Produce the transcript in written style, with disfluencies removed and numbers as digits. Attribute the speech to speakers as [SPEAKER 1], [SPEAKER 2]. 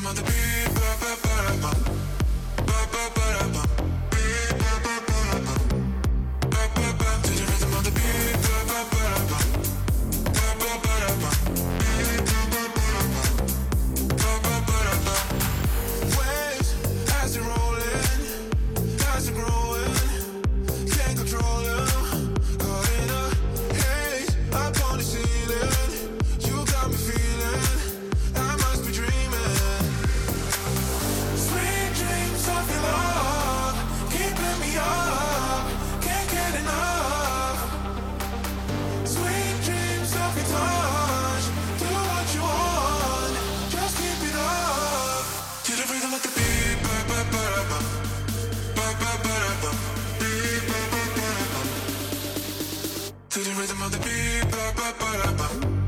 [SPEAKER 1] of the beat, ba ba ba da ba, ba ba ba da ba, beat ba ba ba da ba, ba ba ba. To the rhythm of the beat, ba ba ba da ba, ba ba ba da ba, beat ba ba ba da ba, ba ba ba da ba. Waves as they're rolling, as they're growing, can't control them. Caught in a haze up on the ceiling, you got me feeling I must be dreaming. Sweet dreams of your love, keeping me up, can't get enough. Sweet dreams of your touch, do what you want, just keep it up. To the rhythm of the beat, ba ba ba da ba, ba ba ba da ba, beat ba ba ba da ba. To the rhythm of the beat, ba ba ba da ba.